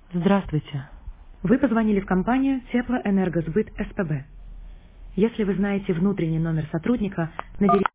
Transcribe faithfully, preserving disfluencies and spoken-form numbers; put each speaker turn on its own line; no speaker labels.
Здравствуйте. Вы позвонили в компанию Теплоэнергосбыт СПБ. Если вы знаете внутренний номер сотрудника, наберите